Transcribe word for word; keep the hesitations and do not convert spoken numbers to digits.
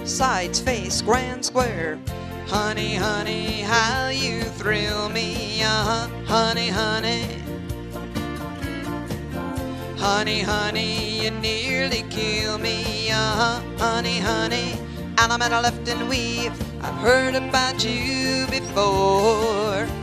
sides, face, grand square. Honey, honey, how you thrill me, uh-huh, honey, honey. Honey, honey, you nearly kill me, uh-huh, honey, honey. And I'm at a left and weave, I've heard about you before.